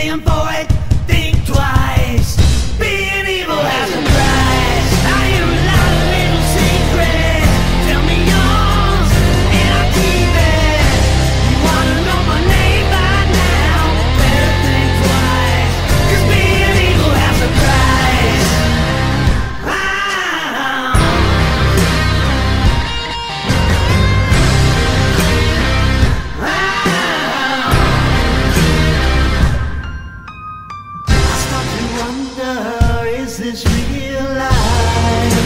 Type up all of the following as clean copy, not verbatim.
paying for it, think twice. Being evil has a price. I hear a lot of little secrets. Tell me yours, and I'll keep it. You wanna know my name by now? Better think twice. 'Cause being evil has a price. Is this real life?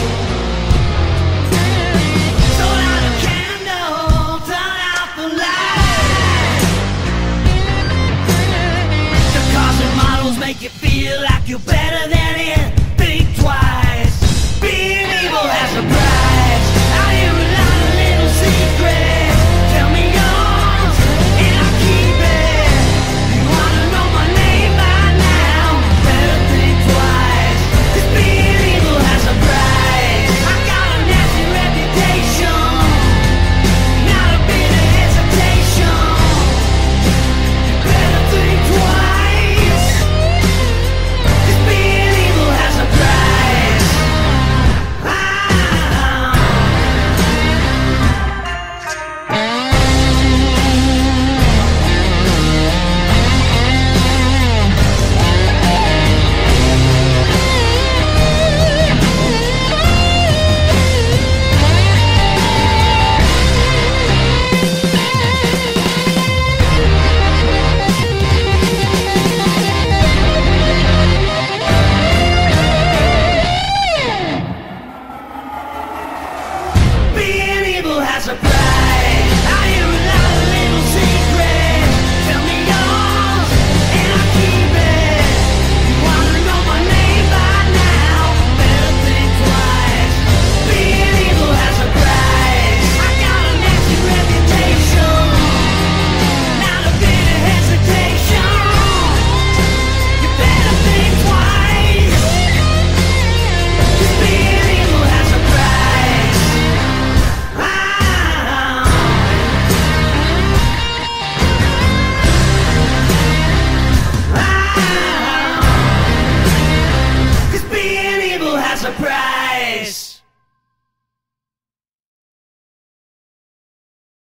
Throw out a candle, turn out the light. The cars and models make you feel like you're better than it. Think twice. Being evil has a price. I hear a lot of little secrets. Tell me yours, and I'll keep it. You wanna know my name by now? Better think twice. Being evil has a price. I got a nasty reputation, not a bit of hesitation. You better think twice. 'Cause being evil has a price. Being evil has a price. I hear a lot of little secrets. Tell me yours, and I'll keep it. You wanna know my name by now? Better think twice. Being evil has a price. I got a nasty reputation, not a bit of hesitation. You better think twice. 'Cause being evil has a price. Cause being evil has a price.